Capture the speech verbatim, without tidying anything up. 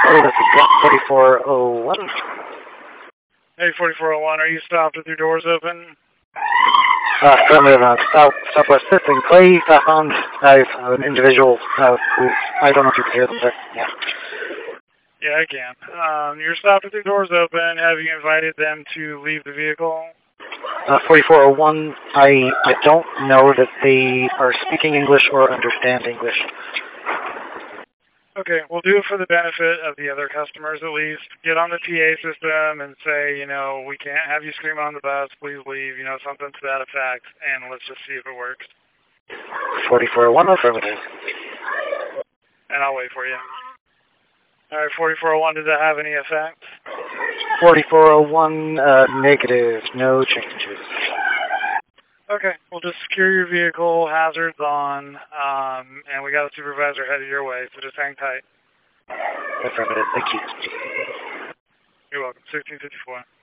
Oh, this is forty-four oh one. Hey, forty-four oh one, are you stopped with your doors open? Uh, affirmative, uh, South, Southwest System. Clay found uh, an individual uh, who, I don't know if you can hear them, but yeah. Yeah, I can. Um, you're stopped with your doors open. Have you invited them to leave the vehicle? Uh, forty-four oh one, I, I don't know that they are speaking English or understand English. Okay, we'll do it for the benefit of the other customers at least. Get on the P A system and say, you know, we can't have you scream on the bus, please leave, you know, something to that effect, and let's just see if it works. forty-four oh one, affirmative. And I'll wait for you. All right, forty-four oh one, does that have any effect? forty-four oh one, uh, negative, no changes. Okay, we'll just secure your vehicle, hazards on, um, and we got a supervisor headed your way, so just hang tight. Affirmative, thank you. You're welcome. sixteen fifty-four.